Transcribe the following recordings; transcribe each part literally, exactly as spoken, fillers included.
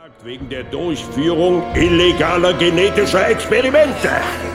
Wegen der Durchführung illegaler genetischer Experimente.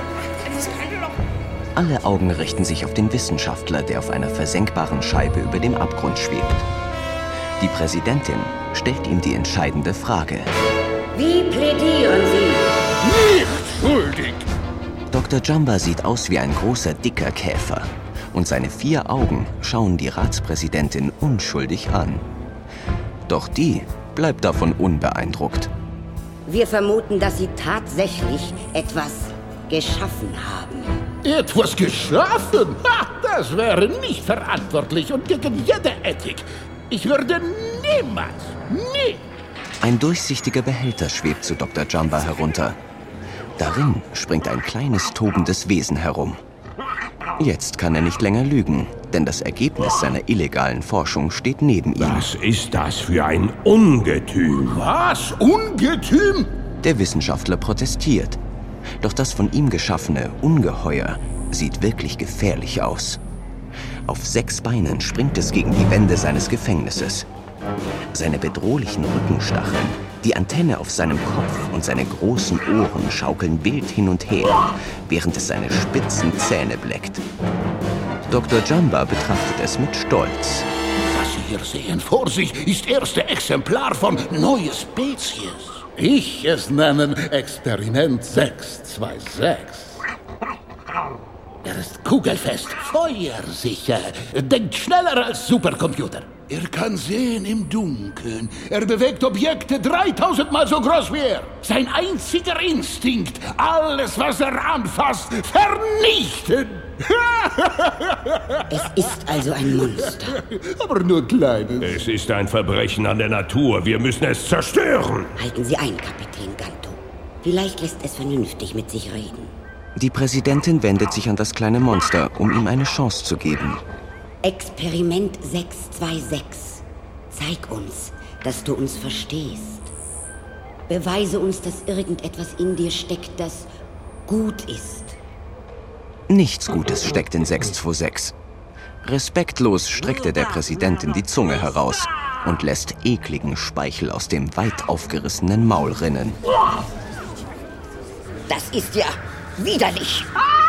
Alle Augen richten sich auf den Wissenschaftler, der auf einer versenkbaren Scheibe über dem Abgrund schwebt. Die Präsidentin stellt ihm die entscheidende Frage. Wie plädieren Sie? Nicht schuldig! Doktor Jumba sieht aus wie ein großer, dicker Käfer. Und seine vier Augen schauen die Ratspräsidentin unschuldig an. Doch die bleibt davon unbeeindruckt. Wir vermuten, dass Sie tatsächlich etwas geschaffen haben. Etwas geschaffen? Ha, das wäre nicht verantwortlich und gegen jede Ethik. Ich würde niemals, nie... Ein durchsichtiger Behälter schwebt zu Doktor Jumba herunter. Darin springt ein kleines, tobendes Wesen herum. Jetzt kann er nicht länger lügen, denn das Ergebnis seiner illegalen Forschung steht neben ihm. Was ist das für ein Ungetüm? Was? Ungetüm? Der Wissenschaftler protestiert. Doch das von ihm geschaffene Ungeheuer sieht wirklich gefährlich aus. Auf sechs Beinen springt es gegen die Wände seines Gefängnisses. Seine bedrohlichen Rückenstacheln, die Antenne auf seinem Kopf und seine großen Ohren schaukeln wild hin und her, während es seine spitzen Zähne bleckt. Doktor Jumba betrachtet es mit Stolz. Was Sie hier sehen vor sich, ist erste Exemplar von Neue Spezies. Ich es nennen Experiment sechs zwei sechs. Er ist kugelfest, feuersicher, denkt schneller als Supercomputer. Er kann sehen im Dunkeln. Er bewegt Objekte dreitausend Mal so groß wie er. Sein einziger Instinkt, alles, was er anfasst, vernichten. Es ist also ein Monster. Aber nur kleines. Es ist ein Verbrechen an der Natur. Wir müssen es zerstören. Halten Sie ein, Kapitän Ganto. Vielleicht lässt es vernünftig mit sich reden. Die Präsidentin wendet sich an das kleine Monster, um ihm eine Chance zu geben. Experiment sechs zwei sechs. Zeig uns, dass du uns verstehst. Beweise uns, dass irgendetwas in dir steckt, das gut ist. Nichts Gutes steckt in sechs zwei sechs. Respektlos streckte der Präsidentin die Zunge heraus und lässt ekligen Speichel aus dem weit aufgerissenen Maul rinnen. Das ist ja widerlich.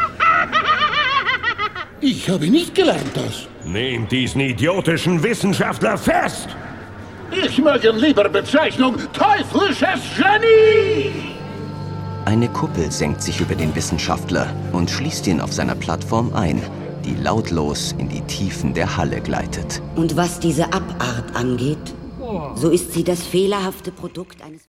Ich habe nicht gelernt, das. Nehmt diesen idiotischen Wissenschaftler fest! Ich möge lieber Bezeichnung teuflisches Genie! Eine Kuppel senkt sich über den Wissenschaftler und schließt ihn auf seiner Plattform ein, die lautlos in die Tiefen der Halle gleitet. Und was diese Abart angeht, so ist sie das fehlerhafte Produkt eines...